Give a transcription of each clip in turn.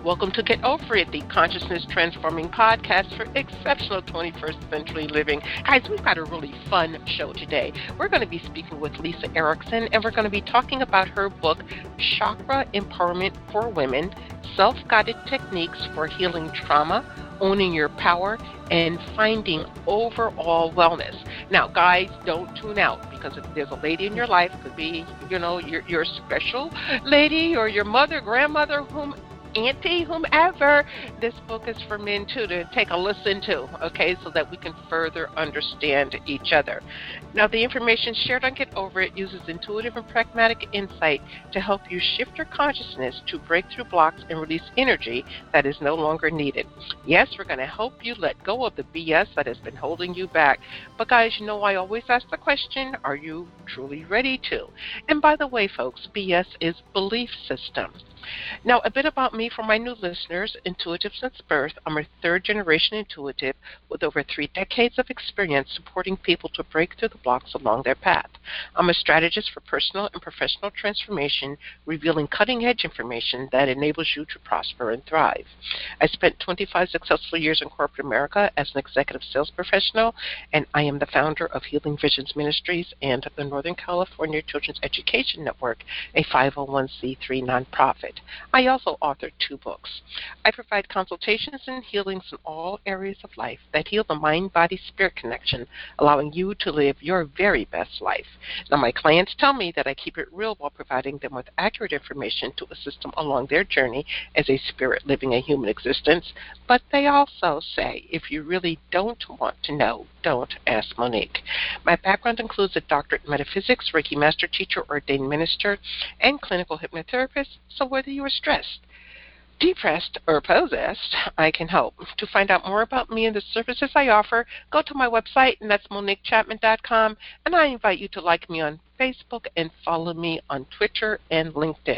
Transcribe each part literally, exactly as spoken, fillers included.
Welcome to Get Over It, the consciousness transforming podcast for exceptional twenty-first century living. Guys, we've got a really fun show today. We're going to be speaking with Lisa Erickson, and we're going to be talking about her book, Chakra Empowerment for Women, Self-Guided Techniques for Healing Trauma, Owning Your Power, and Finding Overall Wellness. Now, guys, don't tune out, because if there's a lady in your life, could be, you know, your, your special lady or your mother, grandmother, whom auntie, whomever, this book is for men too to take a listen to, okay, so that we can further understand each other. Now, the information shared on Get Over It uses intuitive and pragmatic insight to help you shift your consciousness to break through blocks and release energy that is no longer needed. Yes, we're going to help you let go of the B S that has been holding you back. But guys, you know, I always ask the question, are you truly ready to? And by the way, folks, B S is belief system. Now, a bit about me for my new listeners. Intuitive since birth. I'm a third-generation intuitive with over three decades of experience supporting people to break through the blocks along their path. I'm a strategist for personal and professional transformation, revealing cutting-edge information that enables you to prosper and thrive. I spent twenty-five successful years in corporate America as an executive sales professional, and I am the founder of Healing Visions Ministries and the Northern California Children's Education Network, a five oh one c three nonprofit. I also authored two books. I provide consultations and healings in all areas of life that heal the mind-body-spirit connection, allowing you to live your very best life. Now, my clients tell me that I keep it real while providing them with accurate information to assist them along their journey as a spirit living a human existence. But they also say, if you really don't want to know, don't ask Monique. My background includes a doctorate in metaphysics, Reiki master teacher, ordained minister, and clinical hypnotherapist, so whether you are stressed, depressed, or possessed, I can help. To find out more about me and the services I offer, go to my website, and that's monique chapman dot com, and I invite you to like me on Facebook and follow me on Twitter and LinkedIn.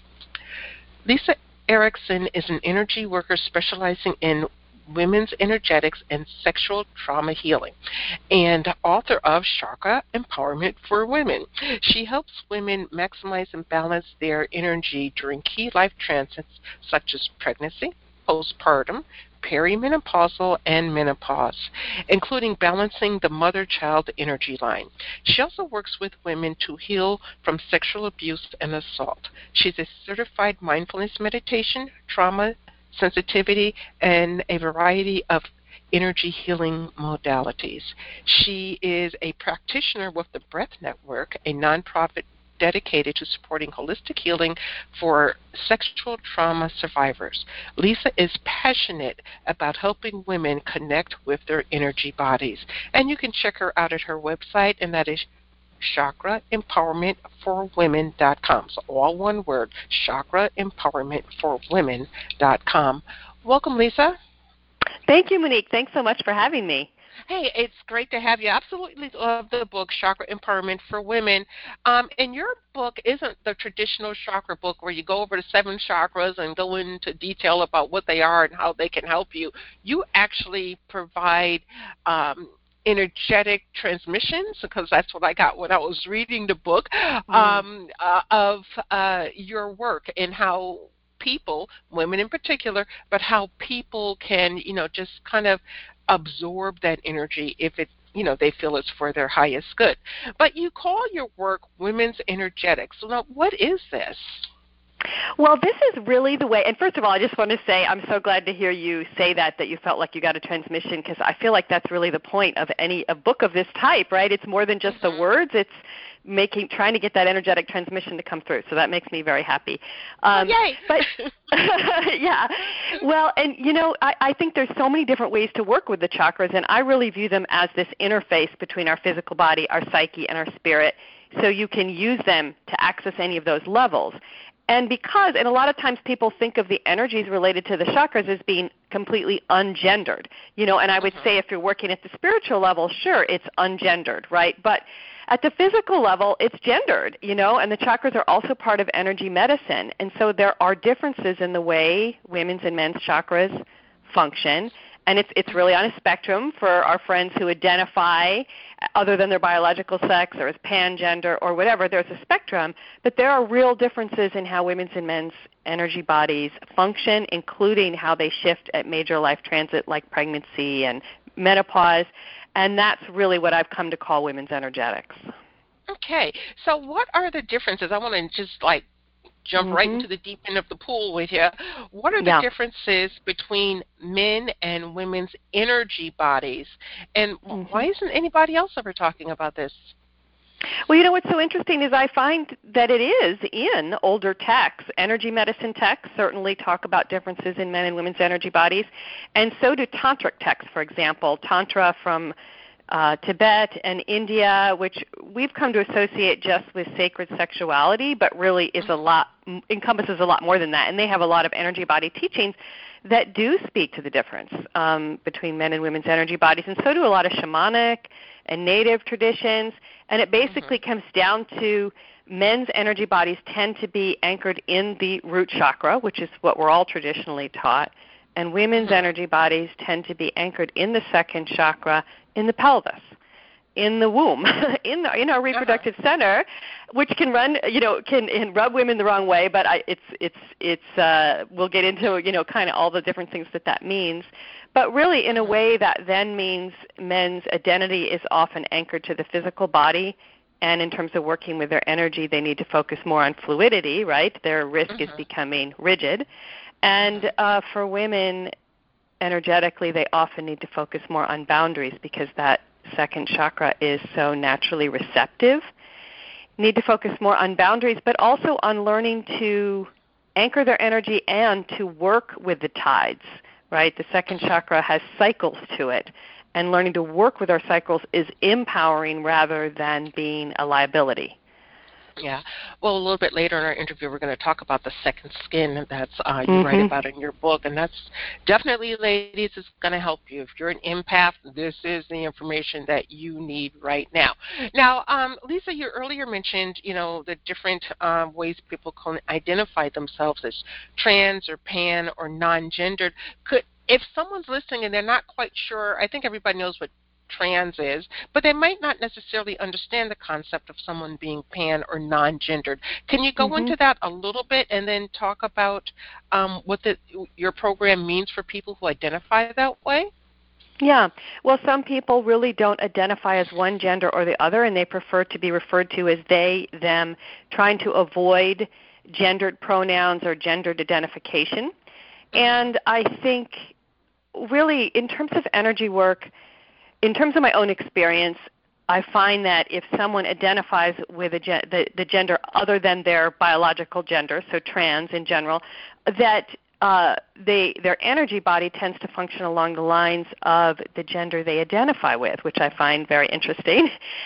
Lisa Erickson is an energy worker specializing in women's energetics and sexual trauma healing, and author of Chakra Empowerment for Women. She helps women maximize and balance their energy during key life transits such as pregnancy, postpartum, perimenopausal, and menopause, including balancing the mother-child energy line. She also works with women to heal from sexual abuse and assault. She's a certified mindfulness meditation, trauma sensitivity, and a variety of energy healing modalities. She is a practitioner with the Breath Network, a nonprofit dedicated to supporting holistic healing for sexual trauma survivors. Lisa is passionate about helping women connect with their energy bodies. And you can check her out at her website, and that is chakra empowerment for women dot com. So all one word, chakra empowerment for women dot com. Welcome, Lisa. Thank you, Monique. Thanks so much for having me. Hey, it's great to have you. Absolutely love the book, Chakra Empowerment for Women. Um, and your book isn't the traditional chakra book where you go over the seven chakras and go into detail about what they are and how they can help you. You actually provide um, energetic transmissions, because that's what I got when I was reading the book, um, uh, of uh, your work and how people, women in particular, but how people can, you know, just kind of absorb that energy if it, you know, they feel it's for their highest good. But you call your work Women's Energetics. So now, what is this? Well, this is really the way, and first of all, I just want to say I'm so glad to hear you say that, that you felt like you got a transmission, because I feel like that's really the point of any a book of this type, right? It's more than just mm-hmm. the words. It's making, trying to get that energetic transmission to come through. So that makes me very happy. Um, oh, yay! But yeah, well, and you know, I, I think there's so many different ways to work with the chakras, and I really view them as this interface between our physical body, our psyche, and our spirit. So you can use them to access any of those levels. And because, and a lot of times people think of the energies related to the chakras as being completely ungendered, you know, and I would uh-huh. say if you're working at the spiritual level, sure, it's ungendered, right? But at the physical level, it's gendered, you know, and the chakras are also part of energy medicine. And so there are differences in the way women's and men's chakras function. And it's it's really on a spectrum for our friends who identify other than their biological sex or as pangender or whatever. There's a spectrum, but there are real differences in how women's and men's energy bodies function, including how they shift at major life transit like pregnancy and menopause. And that's really what I've come to call women's energetics. Okay. So what are the differences? I want to just like jump mm-hmm. right into the deep end of the pool with you. What are the yeah. differences between men and women's energy bodies? And mm-hmm. why isn't anybody else ever talking about this? Well, you know what's so interesting is I find that it is in older texts. Energy medicine texts certainly talk about differences in men and women's energy bodies, and so do tantric texts, for example. Tantra from uh, Tibet and India, which we've come to associate just with sacred sexuality, but really is a lot, encompasses a lot more than that. And they have a lot of energy body teachings that do speak to the difference um, between men and women's energy bodies, and so do a lot of shamanic and native traditions. And it basically mm-hmm. comes down to men's energy bodies tend to be anchored in the root chakra, which is what we're all traditionally taught, and women's mm-hmm. energy bodies tend to be anchored in the second chakra, in the pelvis, in the womb, in the, in our reproductive uh-huh. center, which can run, you know, can, can rub women the wrong way. But I, it's it's it's uh, we'll get into, you know, kind of all the different things that that means. But really, in a way, that then means men's identity is often anchored to the physical body, and in terms of working with their energy, they need to focus more on fluidity, right? Their wrist mm-hmm. is becoming rigid. And uh, for women, energetically, they often need to focus more on boundaries because that second chakra is so naturally receptive. Need to focus more on boundaries, but also on learning to anchor their energy and to work with the tides, right? The second chakra has cycles to it, and learning to work with our cycles is empowering rather than being a liability. Yeah. Well, a little bit later in our interview, we're going to talk about the second skin that's uh, you mm-hmm. write about in your book, and that's definitely, ladies, is going to help you. If you're an empath, this is the information that you need right now. Now, um, Lisa, you earlier mentioned, you know, the different um, ways people can identify themselves as trans or pan or non-gendered. Could, if someone's listening and they're not quite sure, I think everybody knows what trans is, but they might not necessarily understand the concept of someone being pan or non-gendered. Can you go mm-hmm. into that a little bit and then talk about um, what the, your program means for people who identify that way? Yeah. Well, some people really don't identify as one gender or the other, and they prefer to be referred to as they, them, trying to avoid gendered pronouns or gendered identification. And I think really in terms of energy work, in terms of my own experience, I find that if someone identifies with a gen- the, the gender other than their biological gender, so trans in general, that uh, they their energy body tends to function along the lines of the gender they identify with, which I find very interesting.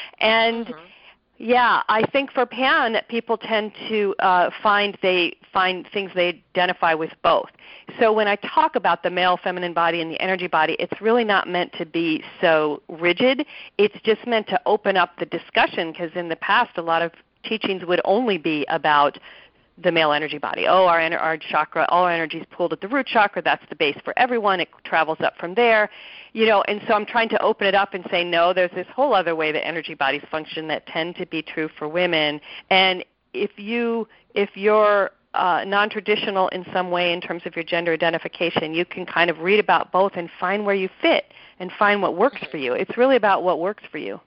And mm-hmm. yeah, I think for pan, people tend to uh, find they find things they identify with both. So when I talk about the male feminine body and the energy body, it's really not meant to be so rigid. It's just meant to open up the discussion, because in the past a lot of teachings would only be about the male energy body. Oh, our, our chakra, all our energy is pooled at the root chakra. That's the base for everyone. It travels up from there. You know, and so I'm trying to open it up and say, no, there's this whole other way that energy bodies function that tend to be true for women. And if you, if you're uh, non-traditional in some way in terms of your gender identification, you can kind of read about both and find where you fit and find what works for you. It's really about what works for you.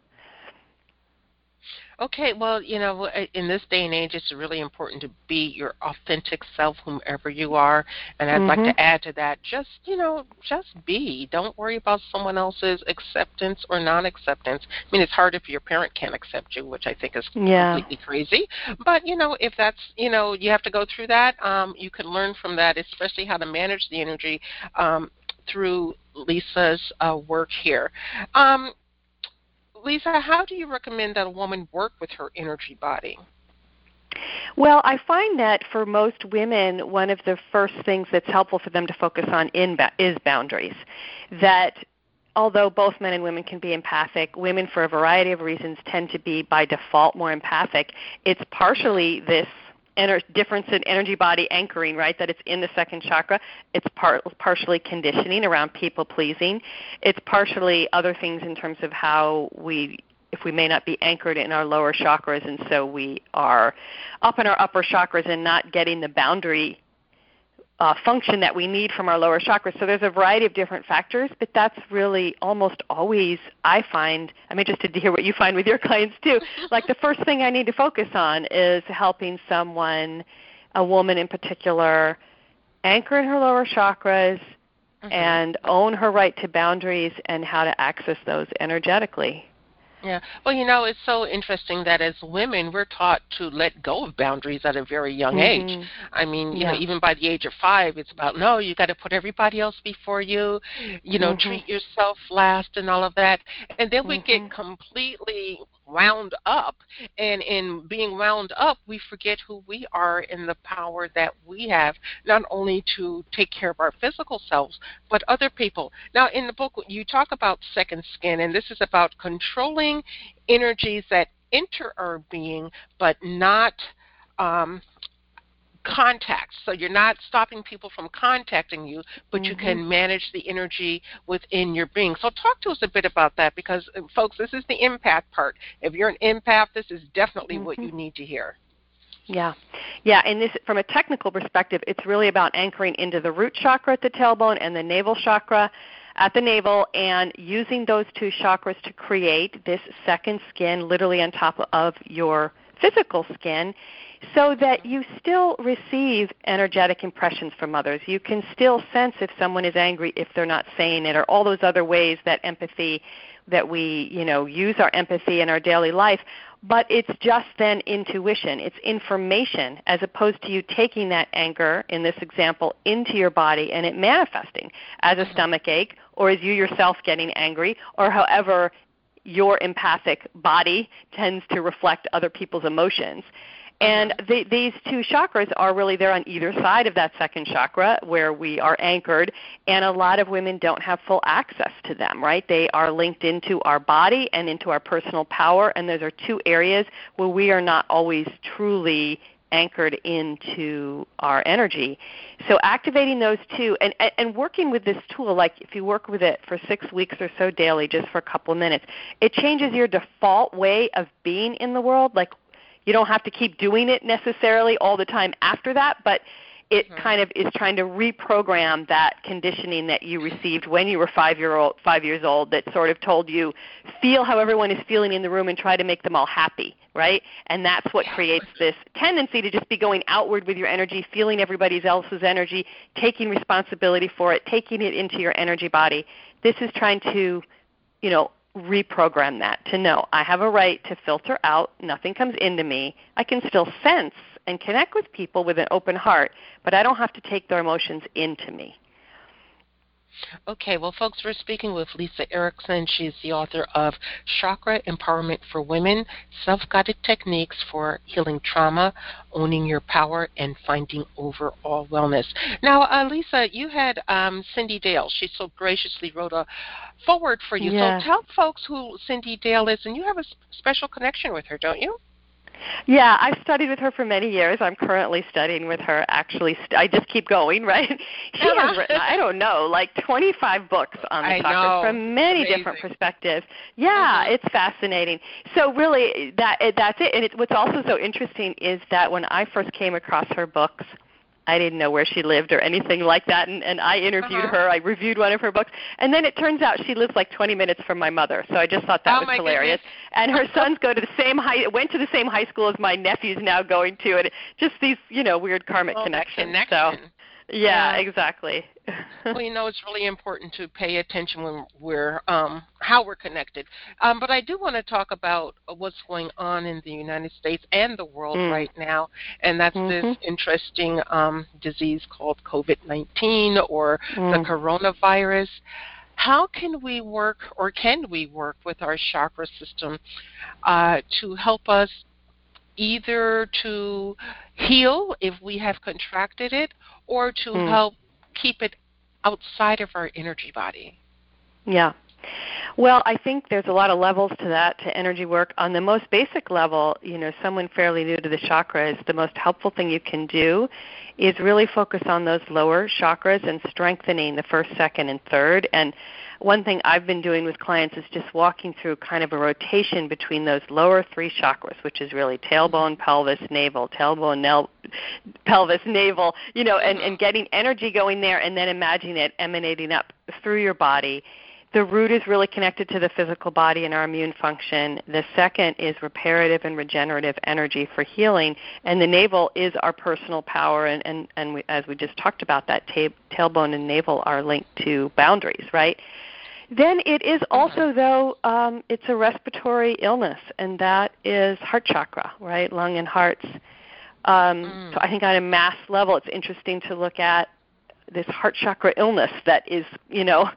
Okay, well, you know, in this day and age, it's really important to be your authentic self, whomever you are. And I'd mm-hmm. like to add to that, just, you know, just be. Don't worry about someone else's acceptance or non-acceptance. I mean, it's hard if your parent can't accept you, which I think is yeah. completely crazy. But, you know, if that's, you know, you have to go through that, um, you can learn from that, especially how to manage the energy um, through Lisa's uh, work here. Um, Lisa, how do you recommend that a woman work with her energy body? Well, I find that for most women, one of the first things that's helpful for them to focus on in ba- is boundaries. That although both men and women can be empathic, women for a variety of reasons tend to be by default more empathic. It's partially this ener- difference in energy body anchoring, right, that it's in the second chakra. It's par- partially conditioning around people-pleasing. It's partially other things in terms of how we, if we may not be anchored in our lower chakras, and so we are up in our upper chakras and not getting the boundary Uh, function that we need from our lower chakras. So there's a variety of different factors, but that's really almost always, I find, I'm interested to hear what you find with your clients too, like the first thing I need to focus on is helping someone, a woman in particular, anchor in her lower chakras mm-hmm. and own her right to boundaries and how to access those energetically. Yeah. Well, you know, it's so interesting that as women, we're taught to let go of boundaries at a very young mm-hmm. age. I mean, you yeah. know, even by the age of five, it's about, no, you got to put everybody else before you, you know, mm-hmm. treat yourself last and all of that. And then we mm-hmm. get completely wound up. And in being wound up, we forget who we are and the power that we have, not only to take care of our physical selves, but other people. Now, in the book, you talk about second skin, and this is about controlling energies that enter our being, but not um, contact. So you're not stopping people from contacting you, but mm-hmm. you can manage the energy within your being. So talk to us a bit about that, because, uh, folks, this is the empath part. If you're an empath, this is definitely mm-hmm. what you need to hear. Yeah. Yeah, and this, from a technical perspective, it's really about anchoring into the root chakra at the tailbone and the navel chakra at the navel, and using those two chakras to create this second skin literally on top of your physical skin, so that you still receive energetic impressions from others. You can still sense if someone is angry if they're not saying it, or all those other ways that empathy, that we, you know, use our empathy in our daily life. But it's just then intuition. It's information, as opposed to you taking that anger, in this example, into your body and it manifesting as a stomach ache, or as you yourself getting angry, or however your empathic body tends to reflect other people's emotions. And the, these two chakras are really there on either side of that second chakra where we are anchored, and a lot of women don't have full access to them, right? They are linked into our body and into our personal power, and those are two areas where we are not always truly anchored into our energy. So activating those two and, and working with this tool, like if you work with it for six weeks or so daily, just for a couple of minutes, it changes your default way of being in the world. Like, you don't have to keep doing it necessarily all the time after that, but it mm-hmm. kind of is trying to reprogram that conditioning that you received when you were five year old, five years old, that sort of told you, feel how everyone is feeling in the room and try to make them all happy, right? And that's what creates this tendency to just be going outward with your energy, feeling everybody else's energy, taking responsibility for it, taking it into your energy body. This is trying to, you know, reprogram that to know I have a right to filter out, nothing comes into me. I can still sense and connect with people with an open heart, but I don't have to take their emotions into me. Okay, well, folks, we're speaking with Lisa Erickson. She's the author of Chakra Empowerment for Women, Self-Guided Techniques for Healing Trauma, Owning Your Power, and Finding Overall Wellness. Now, uh, Lisa, you had um, Cyndi Dale. She so graciously wrote a foreword for you. Yeah. So tell folks who Cyndi Dale is, and you have a special connection with her, don't you? Yeah, I've studied with her for many years. I'm currently studying with her. Actually, st- I just keep going, right? She uh-huh. has written, I don't know, like twenty-five books on the I chakras know. from many Amazing. different perspectives. Yeah, mm-hmm. It's fascinating. So really, that that's it. And it, what's also so interesting is that when I first came across her books, I didn't know where she lived or anything like that, and, and I interviewed uh-huh. her. I reviewed one of her books, and then it turns out she lives like twenty minutes from my mother. So I just thought that oh was my hilarious. Goodness. And her sons go to the same high, went to the same high school as my nephew's now going to, and just these, you know, weird karmic oh, connections. Connection. So, yeah, yeah, exactly. Well, you know, it's really important to pay attention when we're um, how we're connected. Um, but I do want to talk about what's going on in the United States and the world mm. right now, and that's mm-hmm. this interesting um, disease called COVID nineteen, or mm. the coronavirus. How can we work, or can we work with our chakra system uh, to help us either to heal if we have contracted it, or to mm. help keep it outside of our energy body? Yeah. Well, I think there's a lot of levels to that, to energy work. On the most basic level, you know, someone fairly new to the chakras, the most helpful thing you can do is really focus on those lower chakras and strengthening the first, second, and third. And one thing I've been doing with clients is just walking through kind of a rotation between those lower three chakras, which is really tailbone, pelvis, navel, tailbone, nel- pelvis, navel, you know, and, and getting energy going there, and then imagining it emanating up through your body. The root is really connected to the physical body and our immune function. The second is reparative and regenerative energy for healing. And the navel is our personal power. And, and, and we, as we just talked about, that ta- tailbone and navel are linked to boundaries, right? Then it is also, though, um, it's a respiratory illness, and that is heart chakra, right, lung and hearts. Um, mm. So I think on a mass level, it's interesting to look at this heart chakra illness that is, you know,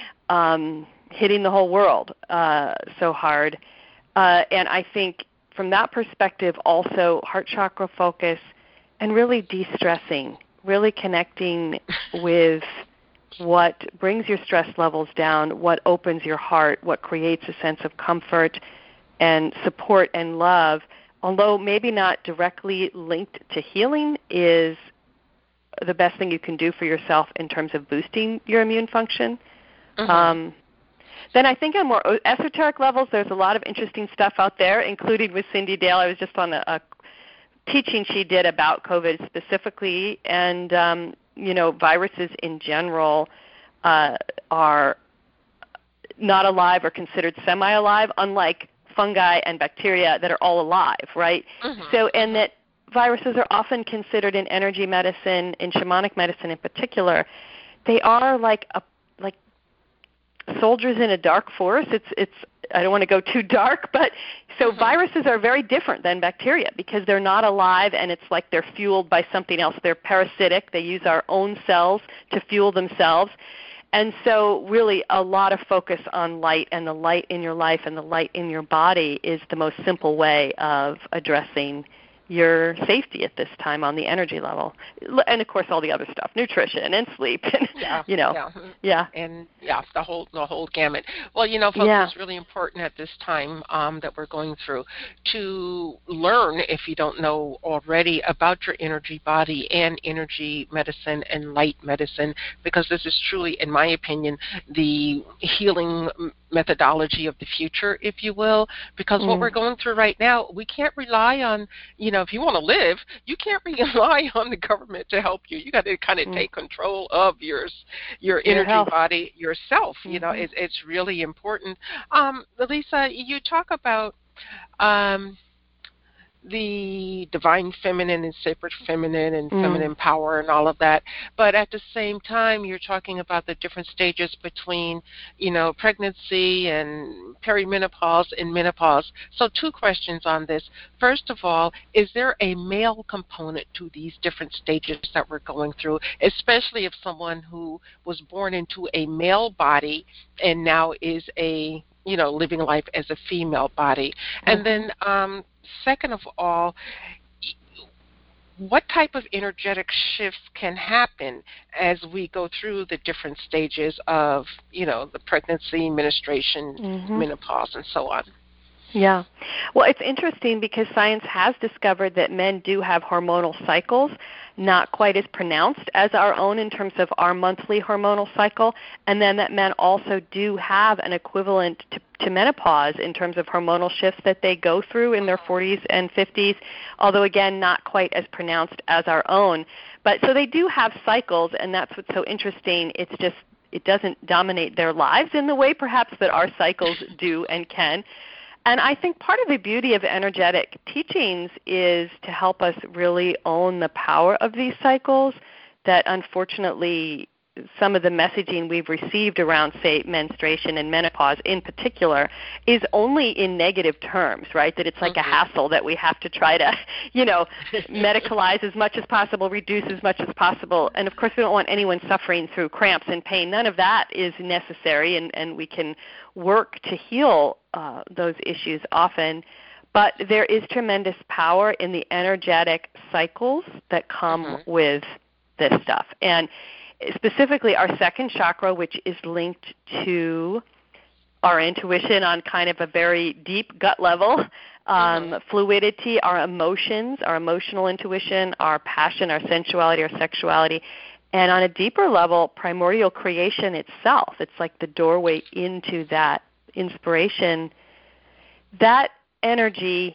Um, hitting the whole world uh, so hard. Uh, and I think from that perspective also heart chakra focus and really de-stressing, really connecting with what brings your stress levels down, what opens your heart, what creates a sense of comfort and support and love, although maybe not directly linked to healing, is the best thing you can do for yourself in terms of boosting your immune function. Mm-hmm. Um, then I think on more esoteric levels, there's a lot of interesting stuff out there, including with Cindy Dale. I was just on a, a teaching she did about COVID specifically, and um, you know, viruses in general uh, are not alive or considered semi-alive, unlike fungi and bacteria that are all alive, right? Mm-hmm. So, and that viruses are often considered in energy medicine, in shamanic medicine in particular, they are like a like soldiers in a dark forest. It's it's I don't want to go too dark, but so mm-hmm. viruses are very different than bacteria because they're not alive, and it's like they're fueled by something else. They're parasitic. They use our own cells to fuel themselves. And so really a lot of focus on light, and the light in your life and the light in your body is the most simple way of addressing your safety at this time on the energy level. And of course all the other stuff, nutrition and sleep and yeah, you know. Yeah. yeah. And yeah, the whole the whole gamut. Well, you know, folks, yeah. it's really important at this time um, that we're going through to learn, if you don't know already, about your energy body and energy medicine and light medicine, because this is truly, in my opinion, the healing methodology of the future, if you will, because mm. what we're going through right now, we can't rely on, you know, if you want to live, you can't rely on the government to help you. You got to kind of mm. take control of yours, your energy your body yourself. Mm-hmm. You know, it, it's really important. Um, Lisa, you talk about um, the divine feminine and sacred feminine and mm. feminine power and all of that, but at the same time you're talking about the different stages between, you know, pregnancy and perimenopause and menopause. So two questions on this. First of all, is there a male component to these different stages that we're going through, especially if someone who was born into a male body and now is a, you know, living life as a female body? Mm-hmm. And then um, second of all, what type of energetic shifts can happen as we go through the different stages of, you know, the pregnancy, menstruation, mm-hmm. menopause, and so on? Yeah. Well, it's interesting because science has discovered that men do have hormonal cycles, not quite as pronounced as our own in terms of our monthly hormonal cycle, and then that men also do have an equivalent to, to menopause in terms of hormonal shifts that they go through in their forties and fifties, although, again, not quite as pronounced as our own. But so they do have cycles, and that's what's so interesting. It's just it doesn't dominate their lives in the way perhaps that our cycles do and can. And I think part of the beauty of energetic teachings is to help us really own the power of these cycles, that unfortunately some of the messaging we've received around, say, menstruation and menopause in particular is only in negative terms, right? That it's like mm-hmm. a hassle that we have to try to, you know, medicalize as much as possible, reduce as much as possible. And, of course, we don't want anyone suffering through cramps and pain. None of that is necessary, and, and we can work to heal uh, those issues often. But there is tremendous power in the energetic cycles that come mm-hmm. with this stuff. And specifically our second chakra, which is linked to our intuition on kind of a very deep gut level, um, mm-hmm. fluidity, our emotions, our emotional intuition, our passion, our sensuality, our sexuality, and on a deeper level, primordial creation itself. It's like the doorway into that inspiration. That energy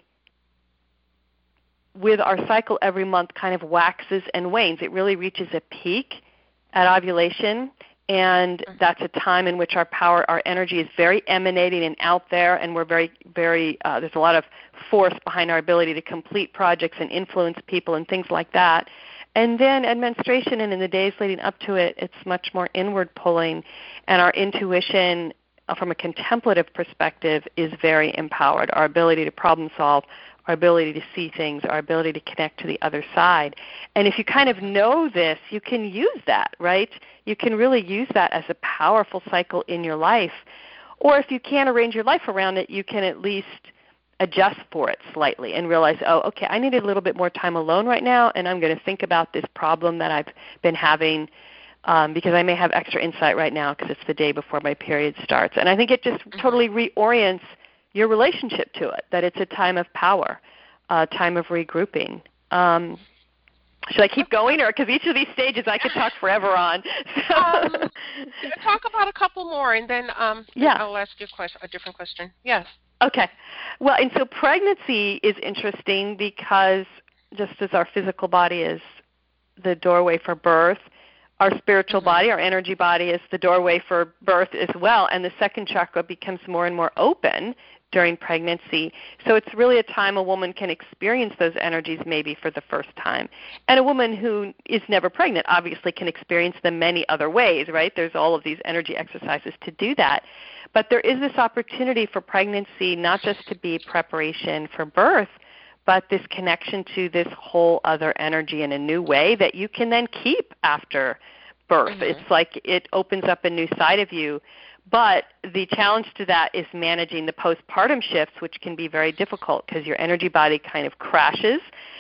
with our cycle every month kind of waxes and wanes. It really reaches a peak at ovulation, and that's a time in which our power, our energy is very emanating and out there, and we're very, very, uh, there's a lot of force behind our ability to complete projects and influence people and things like that. And then at menstruation and in the days leading up to it, it's much more inward pulling, and our intuition uh, from a contemplative perspective is very empowered. Our ability to problem solve, our ability to see things, our ability to connect to the other side. And if you kind of know this, you can use that, right? You can really use that as a powerful cycle in your life. Or if you can't arrange your life around it, you can at least adjust for it slightly and realize, oh, okay, I need a little bit more time alone right now, and I'm going to think about this problem that I've been having um, because I may have extra insight right now because it's the day before my period starts. And I think it just totally reorients your relationship to it, that it's a time of power, a time of regrouping. Um, should I keep going? Or because each of these stages I could talk forever on. So. Um, talk about a couple more, and then um, yeah. I'll ask you a, question, a different question. Yes. Okay. Well, and so pregnancy is interesting because just as our physical body is the doorway for birth, our spiritual mm-hmm. body, our energy body is the doorway for birth as well, and the second chakra becomes more and more open during pregnancy. So it's really a time a woman can experience those energies maybe for the first time. And a woman who is never pregnant obviously can experience them many other ways, right? There's all of these energy exercises to do that. But there is this opportunity for pregnancy not just to be preparation for birth, but this connection to this whole other energy in a new way that you can then keep after birth. Mm-hmm. It's like it opens up a new side of you. But the challenge to that is managing the postpartum shifts, which can be very difficult because your energy body kind of crashes.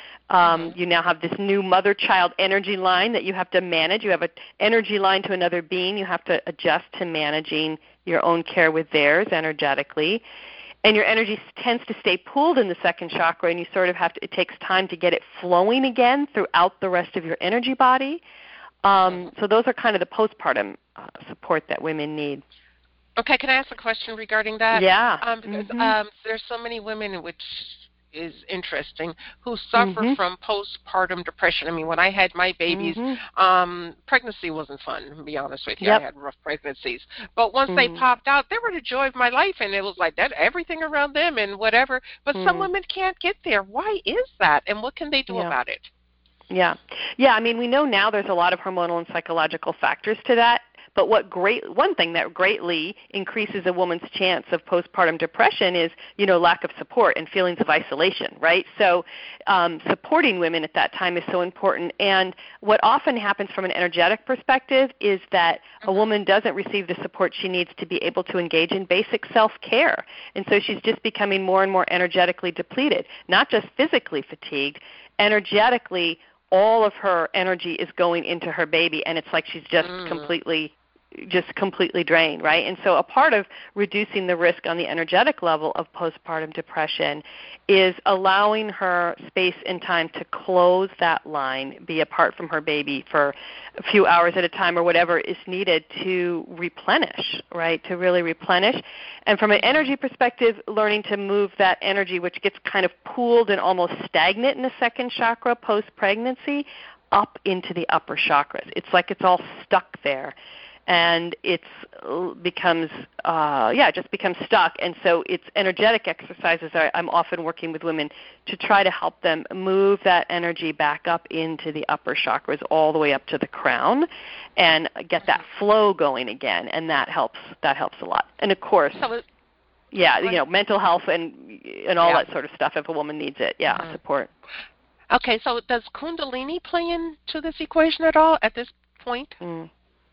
Um, mm-hmm. You now have this new mother-child energy line that you have to manage. You have an energy line to another being. You have to adjust to managing your own care with theirs energetically. And your energy tends to stay pooled in the second chakra, and you sort of have to, it takes time to get it flowing again throughout the rest of your energy body. Um, so those are kind of the postpartum uh, support that women need. Okay, can I ask a question regarding that? Yeah. Um, because mm-hmm. um, there's so many women, which is interesting, who suffer mm-hmm. from postpartum depression. I mean, when I had my babies, mm-hmm. um, pregnancy wasn't fun, to be honest with you. Yep. I had rough pregnancies. But once mm-hmm. they popped out, they were the joy of my life, and it was like that, everything around them and whatever. But mm-hmm. some women can't get there. Why is that, and what can they do yeah. about it? Yeah. Yeah, I mean, we know now there's a lot of hormonal and psychological factors to that. But what great one thing that greatly increases a woman's chance of postpartum depression is, you know, lack of support and feelings of isolation, right? So um, supporting women at that time is so important. And what often happens from an energetic perspective is that a woman doesn't receive the support she needs to be able to engage in basic self-care. And so she's just becoming more and more energetically depleted, not just physically fatigued, energetically all of her energy is going into her baby, and it's like she's just mm. completely just completely drained, right? And so a part of reducing the risk on the energetic level of postpartum depression is allowing her space and time to close that line, be apart from her baby for a few hours at a time or whatever is needed to replenish, right, to really replenish. And from an energy perspective, learning to move that energy, which gets kind of pooled and almost stagnant in the second chakra post-pregnancy, up into the upper chakras. It's like it's all stuck there. And it's becomes, uh, yeah, it just becomes stuck. And so it's energetic exercises. I, I'm often working with women to try to help them move that energy back up into the upper chakras all the way up to the crown and get that flow going again. And that helps. That helps a lot. And, of course, yeah, you know, mental health and and all yeah. that sort of stuff if a woman needs it. Yeah, mm-hmm. support. Okay, so does Kundalini play into this equation at all at this point? Mm.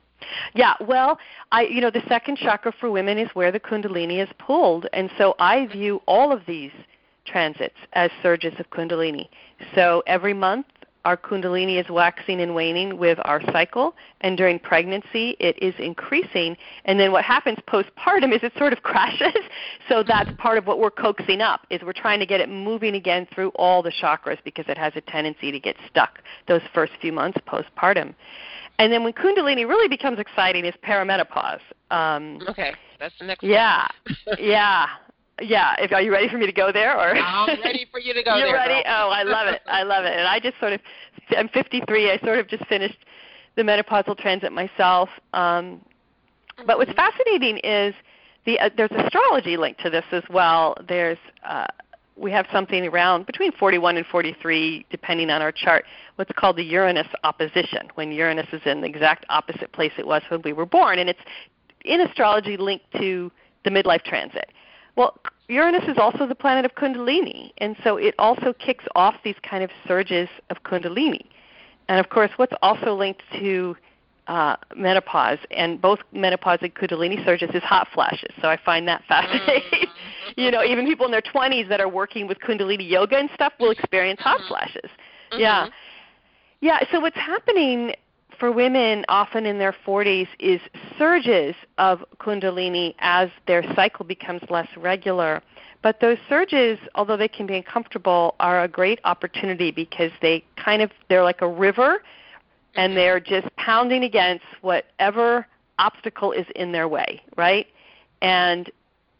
Yeah, well, I you know, the second chakra for women is where the Kundalini is pulled, and so I view all of these transits as surges of Kundalini. So every month our Kundalini is waxing and waning with our cycle, and during pregnancy it is increasing. And then what happens postpartum is it sort of crashes. So that's part of what we're coaxing up, is we're trying to get it moving again through all the chakras, because it has a tendency to get stuck those first few months postpartum. And then when Kundalini really becomes exciting is perimenopause. Um, okay, that's the next Yeah, one. yeah. Yeah, if, are you ready for me to go there? Or I'm ready for you to go You're there. ready? Girl. Oh, I love it. I love it. And I just sort of, I'm fifty-three. I sort of just finished the menopausal transit myself. Um, but what's fascinating is the uh, there's astrology linked to this as well. There's uh, we have something around between forty-one and forty-three, depending on our chart, what's called the Uranus opposition, when Uranus is in the exact opposite place it was when we were born. And it's in astrology linked to the midlife transit. Well, Uranus is also the planet of Kundalini, and so it also kicks off these kind of surges of Kundalini. And, of course, what's also linked to uh, menopause, and both menopause and Kundalini surges, is hot flashes. So I find that fascinating. You know, even people in their twenties that are working with Kundalini yoga and stuff will experience hot flashes. Mm-hmm. Yeah. Yeah, so what's happening for women often in their forties is surges of Kundalini as their cycle becomes less regular. But those surges, although they can be uncomfortable, are a great opportunity, because they kind of, they're like a river, and they're just pounding against whatever obstacle is in their way, right? And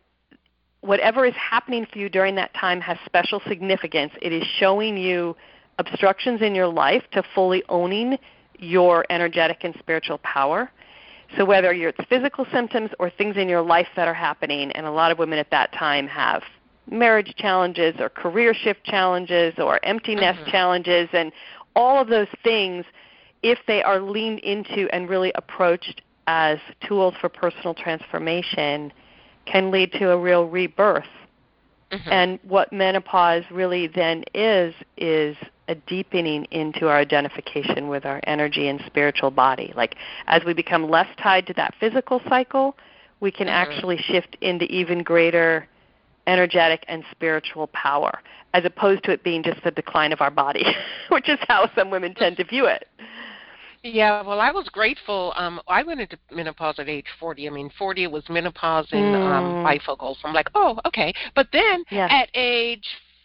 whatever is happening for you during that time has special significance. It is showing you obstructions in your life to fully owning your energetic and spiritual power. So whether it's physical symptoms or things in your life that are happening, and a lot of women at that time have marriage challenges or career shift challenges or empty nest mm-hmm. challenges, and all of those things, if they are leaned into and really approached as tools for personal transformation, can lead to a real rebirth. Mm-hmm. And what menopause really then is, is a deepening into our identification with our energy and spiritual body. Like, as we become less tied to that physical cycle, we can mm-hmm. actually shift into even greater energetic and spiritual power, as opposed to it being just the decline of our body, which is how some women tend to view it. Yeah, well, I was grateful. Um, I went into menopause at age forty. I mean, forty was menopause in mm. um, bifocals. So I'm like, oh, okay. But then yes. at age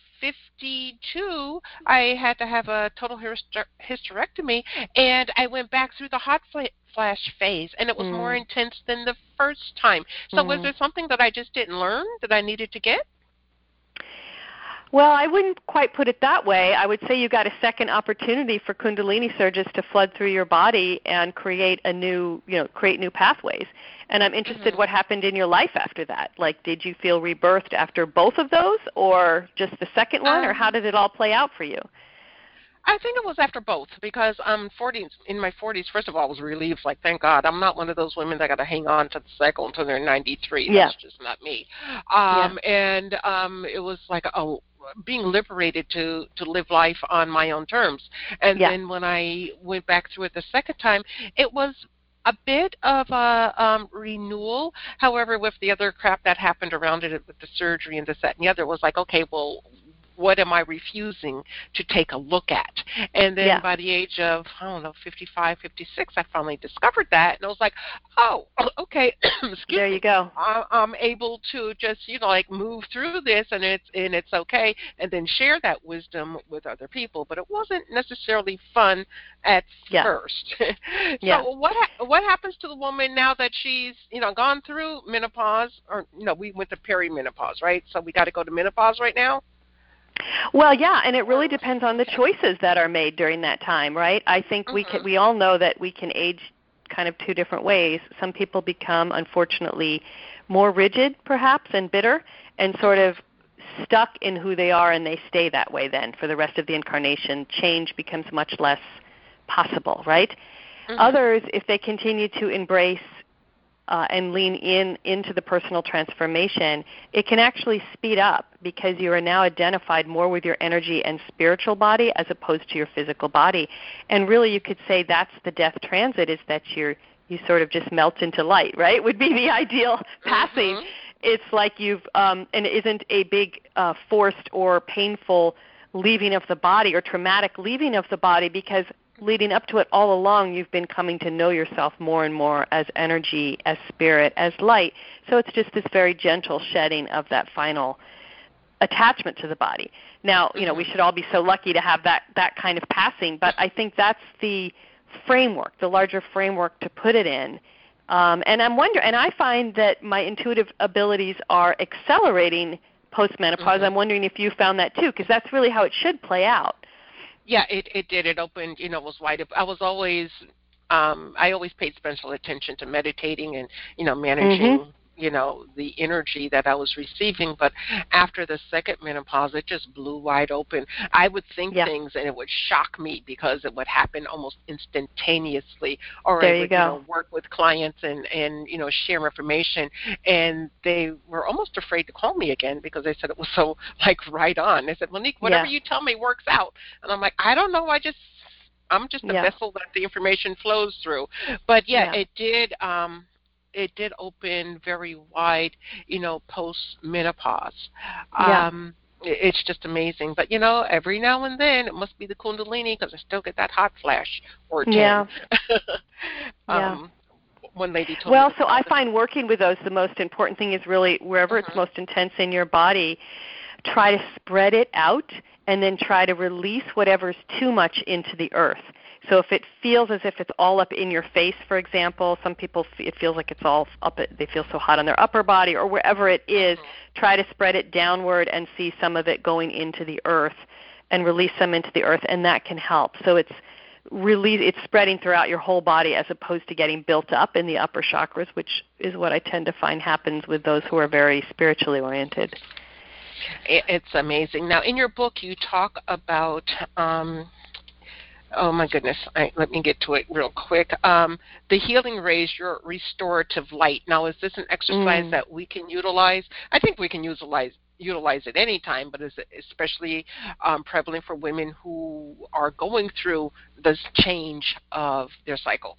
fifty-two, I had to have a total hyster- hysterectomy, and I went back through the hot fl- flash phase, and it was mm. more intense than the first time. So mm. was there something that I just didn't learn that I needed to get? Well, I wouldn't quite put it that way. I would say you got a second opportunity for Kundalini surges to flood through your body and create a new, you know, create new pathways. And I'm interested mm-hmm. what happened in your life after that. Like, did you feel rebirthed after both of those, or just the second one, um, or how did it all play out for you? I think it was after both, because um, forties, in my forties, first of all, I was relieved, like, thank God. I'm not one of those women that got to hang on to the cycle until they're ninety-three. Yeah. That's just not me. Um, yeah. And um, it was like, oh, being liberated to, to live life on my own terms. And yeah. then when I went back through it the second time, it was a bit of a um, renewal. However, with the other crap that happened around it, with the surgery and this, that, and the other, it was like, okay, well, what am I refusing to take a look at? And then yeah. by the age of, I don't know, fifty-five, fifty-six, I finally discovered that. And I was like, oh, okay, excuse there you go. I, I'm able to just, you know, like move through this, and it's, and it's okay, and then share that wisdom with other people. But it wasn't necessarily fun at yeah. first. so yeah. what ha- what happens to the woman now that she's, you know, gone through menopause? Or, you know, we went to perimenopause, right? So we got to go to menopause right now? Well, yeah, and it really depends on the choices that are made during that time, right? I think mm-hmm. we can, we all know that we can age kind of two different ways. Some people become, unfortunately, more rigid, perhaps, and bitter, and sort of stuck in who they are, and they stay that way then for the rest of the incarnation. Change becomes much less possible, right? Mm-hmm. Others, if they continue to embrace Uh, and lean in into the personal transformation, it can actually speed up, because you are now identified more with your energy and spiritual body as opposed to your physical body. And really, you could say that's the death transit, is that you're you sort of just melt into light, right? Would be the ideal passing. Mm-hmm. It's like you've um, and it isn't a big uh, forced or painful leaving of the body or traumatic leaving of the body, because leading up to it all along, you've been coming to know yourself more and more as energy, as spirit, as light. So it's just this very gentle shedding of that final attachment to the body. Now, you know, we should all be so lucky to have that, that kind of passing, but I think that's the framework, the larger framework to put it in. Um, and I'm wondering, and I find that my intuitive abilities are accelerating post-menopause. Mm-hmm. I'm wondering if you found that too, because that's really how it should play out. Yeah, it, it did. It opened, you know, was wide up. I was always, um, I always paid special attention to meditating and, you know, managing, mm-hmm. you know, the energy that I was receiving. But after the second menopause, it just blew wide open. I would think yeah. things and it would shock me because it would happen almost instantaneously. Or there I would you, you know, work with clients and, and, you know, share information. And they were almost afraid to call me again because they said it was so, like, right on. They said, Monique, whatever yeah. you tell me works out. And I'm like, I don't know. I just, I'm just a yeah. vessel that the information flows through. But, yeah, yeah. it did um, – it did open very wide, you know, post-menopause. Yeah. Um, it's just amazing. But, you know, every now and then, it must be the Kundalini because I still get that hot flash or ten. Yeah. um, yeah. One lady told well, me. Well, so I find working with those, the most important thing is really wherever uh-huh. it's most intense in your body, try to spread it out and then try to release whatever's too much into the earth. So if it feels as if it's all up in your face, for example, some people, it feels like it's all up, they feel so hot on their upper body or wherever it is, try to spread it downward and see some of it going into the earth and release some into the earth, and that can help. So it's really, it's spreading throughout your whole body as opposed to getting built up in the upper chakras, which is what I tend to find happens with those who are very spiritually oriented. It's amazing. Now, in your book, you talk about... Um, Oh, my goodness. I, let me get to it real quick. Um, the healing rays, your restorative light. Now, is this an exercise mm. that we can utilize? I think we can utilize utilize it any time, but is it especially um, prevalent for women who are going through this change of their cycles?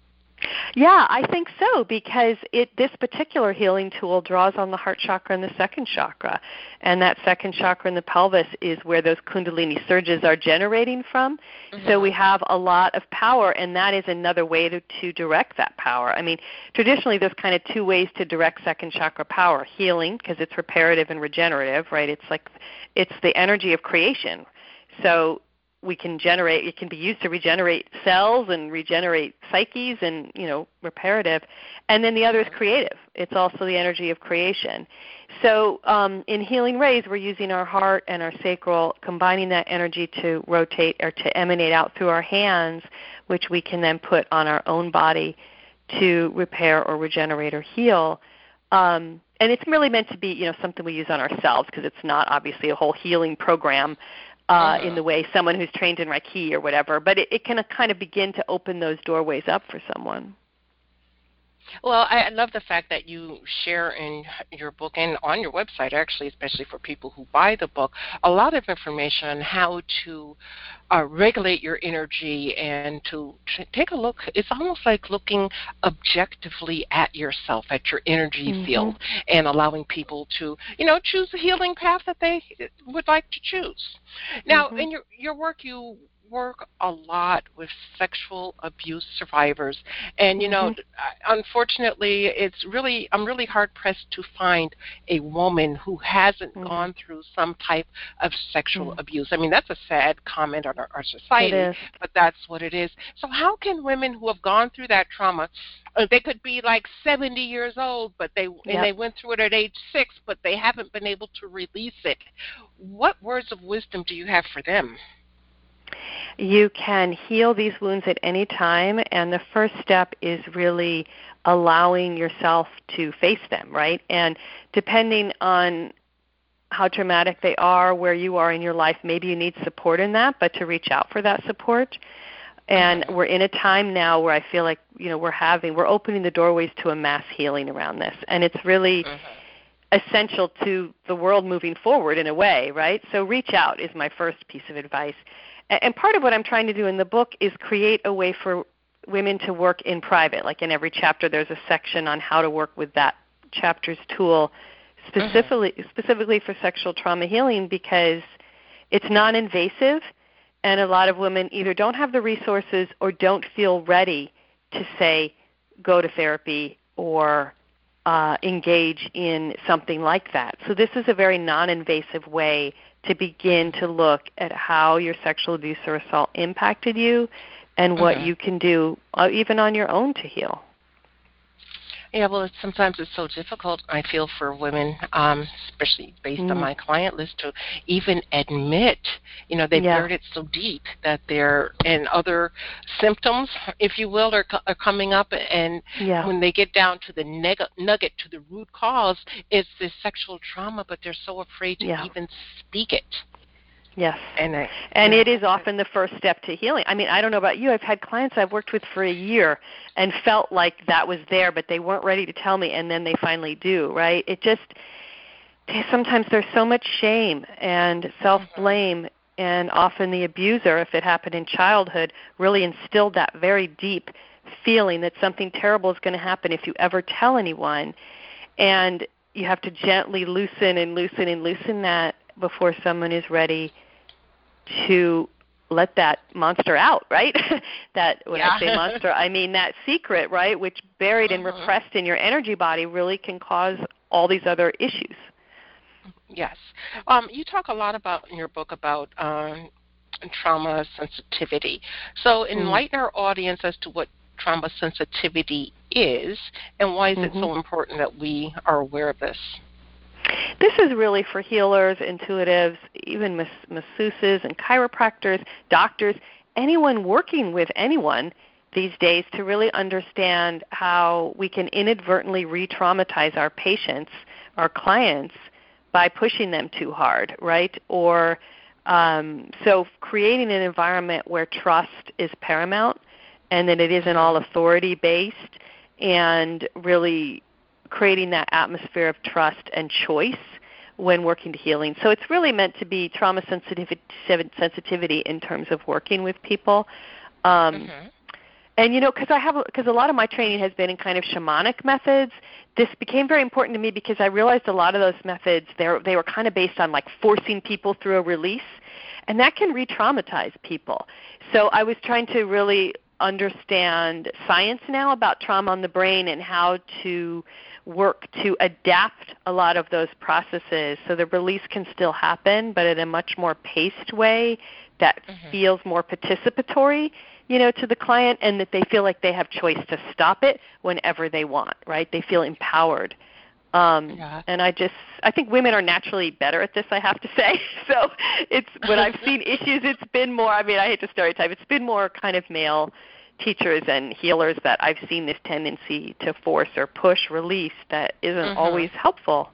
Yeah, I think so, because it this particular healing tool draws on the heart chakra and the second chakra, and that second chakra in the pelvis is where those Kundalini surges are generating from. Mm-hmm. So we have a lot of power, and that is another way to, to direct that power. I mean, traditionally there's kind of two ways to direct second chakra power: healing, because it's reparative and regenerative, right? It's like it's the energy of creation. So we can generate, it can be used to regenerate cells and regenerate psyches and, you know, reparative. And then the other is creative. It's also the energy of creation. So um, in healing rays, we're using our heart and our sacral, combining that energy to rotate or to emanate out through our hands, which we can then put on our own body to repair or regenerate or heal. Um, and it's really meant to be, you know, something we use on ourselves, because it's not obviously a whole healing program Uh, in the way someone who's trained in Reiki or whatever, but it, it can kind of begin to open those doorways up for someone. Well, I love the fact that you share in your book and on your website, actually, especially for people who buy the book, a lot of information on how to uh, regulate your energy and to, to take a look. It's almost like looking objectively at yourself, at your energy mm-hmm. field, and allowing people to, you know, choose the healing path that they would like to choose. Now, mm-hmm. in your, your work, you work a lot with sexual abuse survivors, and you know, mm-hmm. unfortunately, it's really I'm really hard pressed to find a woman who hasn't mm-hmm. gone through some type of sexual mm-hmm. abuse. I mean, that's a sad comment on our, our society, but that's what it is. So how can women who have gone through that trauma, uh, they could be like seventy years old, but they yep. and they went through it at age six, but they haven't been able to release it. What words of wisdom do you have for them? You can heal these wounds at any time, and the first step is really allowing yourself to face them, right? And depending on how traumatic they are, where you are in your life, maybe you need support in that, but to reach out for that support. And we're in a time now where I feel like, you know, we're having, we're opening the doorways to a mass healing around this, and it's really mm-hmm. essential to the world moving forward in a way, right? So reach out is my first piece of advice. And part of what I'm trying to do in the book is create a way for women to work in private. Like in every chapter, there's a section on how to work with that chapter's tool specifically, mm-hmm. specifically for sexual trauma healing, because it's non-invasive, and a lot of women either don't have the resources or don't feel ready to, say, go to therapy or uh, engage in something like that. So this is a very non-invasive way to begin to look at how your sexual abuse or assault impacted you and what Mm-hmm. you can do uh, even on your own to heal. Yeah, well, it's, sometimes it's so difficult, I feel, for women, um, especially based Mm. on my client list, to even admit, you know, they've Yeah. buried it so deep that they're, and other symptoms, if you will, are, co- are coming up. And Yeah. when they get down to the neg- nugget, to the root cause, it's this sexual trauma, but they're so afraid to Yeah. even speak it. Yes. And, I, and yeah. it is often the first step to healing. I mean, I don't know about you. I've had clients I've worked with for a year and felt like that was there, but they weren't ready to tell me, and then they finally do, right? It just, sometimes there's so much shame and self-blame, mm-hmm. and often the abuser, if it happened in childhood, really instilled that very deep feeling that something terrible is going to happen if you ever tell anyone. And you have to gently loosen and loosen and loosen that before someone is ready to let that monster out, right? that when Yeah. I say monster, I mean that secret, right, which buried Mm-hmm. and repressed in your energy body really can cause all these other issues. Yes. Um, you talk a lot about in your book about um, trauma sensitivity. So enlighten mm. our audience as to what trauma sensitivity is and why is mm-hmm. it so important that we are aware of this? This is really for healers, intuitives, even mas- masseuses and chiropractors, doctors, anyone working with anyone these days to really understand how we can inadvertently re-traumatize our patients, our clients, by pushing them too hard, right? Or um, so creating an environment where trust is paramount and that it isn't all authority-based, and really creating that atmosphere of trust and choice when working to healing. So it's really meant to be trauma sensitivity, sensitivity in terms of working with people. Um, mm-hmm. And, you know, because I have, because a lot of my training has been in kind of shamanic methods, this became very important to me because I realized a lot of those methods, they they were kind of based on like forcing people through a release, and that can re-traumatize people. So I was trying to really understand science now about trauma on the brain and how to work to adapt a lot of those processes so the release can still happen, but in a much more paced way that mm-hmm. feels more participatory, you know, to the client, and that they feel like they have choice to stop it whenever they want, right? They feel empowered. Um, yeah. And I just, I think women are naturally better at this, I have to say. So it's, when I've seen issues, it's been more, I mean, I hate to stereotype, it's been more kind of male teachers and healers that I've seen this tendency to force or push release that isn't mm-hmm. always helpful.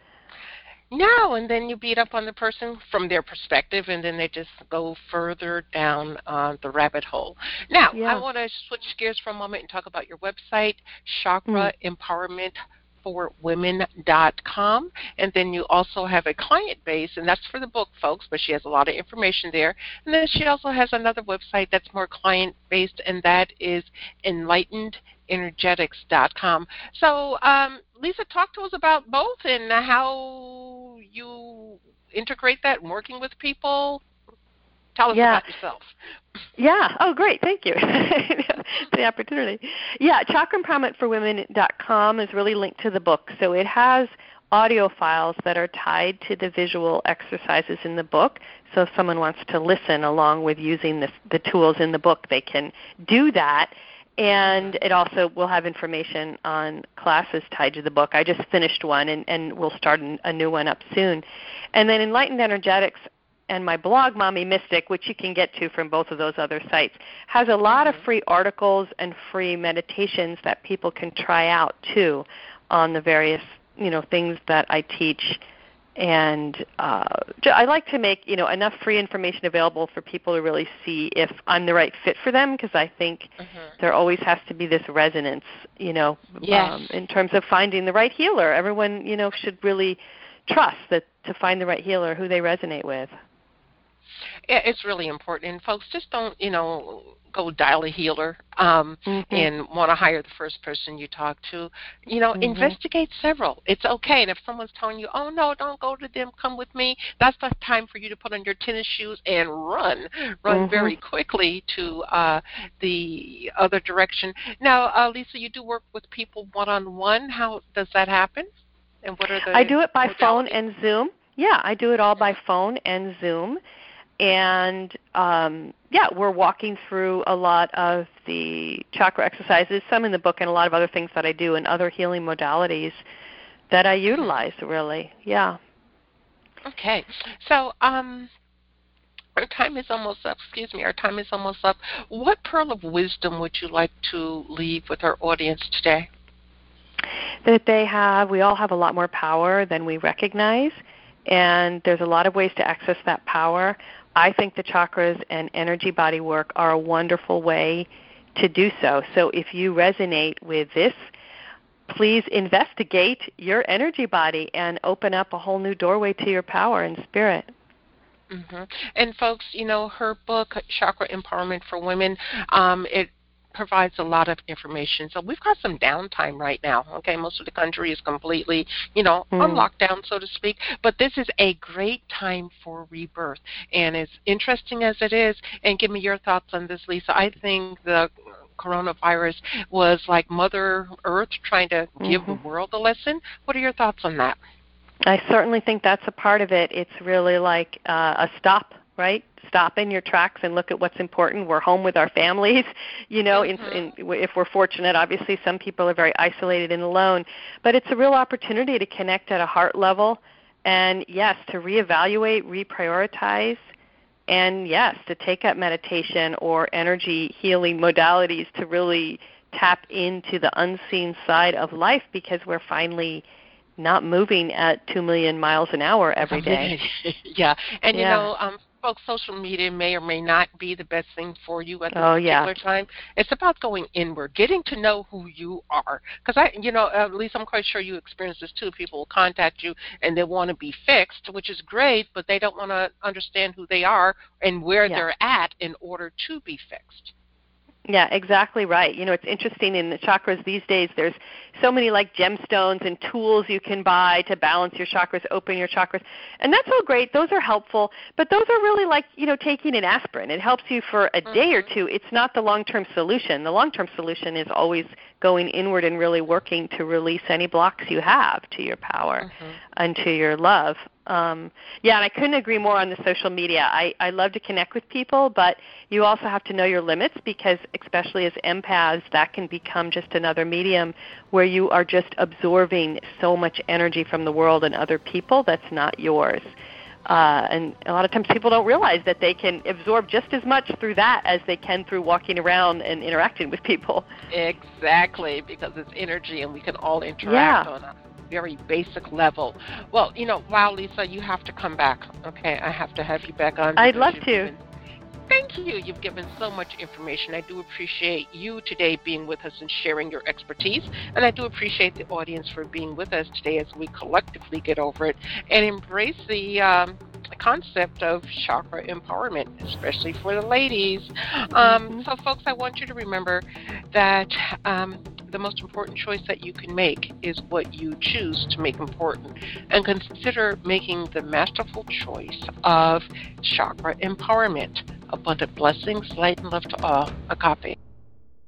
No, and then you beat up on the person from their perspective, and then they just go further down uh, the rabbit hole. Now, yeah. I want to switch gears for a moment and talk about your website, chakra empowerment for women dot com, and then you also have a client base, and that's for the book, folks, but she has a lot of information there. And then she also has another website that's more client-based, and that is enlightened energetics dot com. So, um, Lisa, talk to us about both and how you integrate that in working with people. Tell us yeah. about yourself. Yeah. Oh, great. Thank you for the opportunity. Yeah, chakra empowerment for women dot com is really linked to the book. So it has audio files that are tied to the visual exercises in the book. So if someone wants to listen along with using the, the tools in the book, they can do that. And it also will have information on classes tied to the book. I just finished one, and, and we'll start a new one up soon. And then Enlightened Energetics and my blog, Mommy Mystic, which you can get to from both of those other sites, has a lot mm-hmm. of free articles and free meditations that people can try out, too, on the various, you know, things that I teach. And uh, I like to make, you know, enough free information available for people to really see if I'm the right fit for them, because I think mm-hmm. there always has to be this resonance, you know, yes. um, in terms of finding the right healer. Everyone, you know, should really trust that to find the right healer who they resonate with. Yeah, it's really important. And folks, just don't, you know, go dial a healer um, Mm-hmm. and want to hire the first person you talk to. You know, Mm-hmm. investigate several. It's okay. And if someone's telling you, oh, no, don't go to them, come with me, that's the time for you to put on your tennis shoes and run. Run Mm-hmm. very quickly to uh, the other direction. Now, uh, Lisa, you do work with people one-on-one. How does that happen? And what are the I do it by modalities? phone and Zoom. Yeah, I do it all by phone and Zoom. And um, yeah, we're walking through a lot of the chakra exercises, some in the book, and a lot of other things that I do, and other healing modalities that I utilize. Really, yeah. Okay, so um, our time is almost up. Excuse me, our time is almost up. What pearl of wisdom would you like to leave with our audience today? That they have, we all have a lot more power than we recognize, and there's a lot of ways to access that power. I think the chakras and energy body work are a wonderful way to do so. So if you resonate with this, please investigate your energy body and open up a whole new doorway to your power and spirit. Mm-hmm. And folks, you know, her book, Chakra Empowerment for Women, um, it provides a lot of information. So we've got some downtime right now. Okay, most of the country is completely, you know, mm. on lockdown, so to speak. But this is a great time for rebirth. And as interesting as it is, and give me your thoughts on this, Lisa, I think the coronavirus was like Mother Earth trying to give mm-hmm. the world a lesson. What are your thoughts on that? I certainly think that's a part of it. It's really like uh, a stop, right? Stop in your tracks and look at what's important. We're home with our families, you know, mm-hmm. in, in, if we're fortunate. Obviously, some people are very isolated and alone. But it's a real opportunity to connect at a heart level and, yes, to reevaluate, reprioritize, and, yes, to take up meditation or energy healing modalities to really tap into the unseen side of life, because we're finally not moving at two million miles an hour every day. yeah, and yeah. you know, um, folks, social media may or may not be the best thing for you at this oh, particular yeah. time. It's about going inward, getting to know who you are. Because I, you know, at least I'm quite sure you experience this too. People will contact you and they want to be fixed, which is great, but they don't want to understand who they are and where yeah. they're at in order to be fixed. Yeah, exactly right. You know, it's interesting in the chakras these days, there's so many like gemstones and tools you can buy to balance your chakras, open your chakras. And that's all great. Those are helpful. But those are really like, you know, taking an aspirin. It helps you for a day or two. It's not the long-term solution. The long-term solution is always going inward and really working to release any blocks you have to your power mm-hmm. and to your love. Um, yeah, and I couldn't agree more on the social media. I, I love to connect with people, but you also have to know your limits, because especially as empaths, that can become just another medium where you are just absorbing so much energy from the world and other people that's not yours. Uh, and a lot of times people don't realize that they can absorb just as much through that as they can through walking around and interacting with people. Exactly, because it's energy and we can all interact yeah. on a very basic level. Well, you know, wow, Lisa, you have to come back. Okay, I have to have you back on. I'd love to. Given, thank you. You've given so much information. I do appreciate you today being with us and sharing your expertise, and I do appreciate the audience for being with us today as we collectively get over it and embrace the um, concept of chakra empowerment, especially for the ladies. Um, mm-hmm. So, folks, I want you to remember that um, the most important choice that you can make is what you choose to make important, and consider making the masterful choice of chakra empowerment. Abundant blessings, light, and love to all. Agape.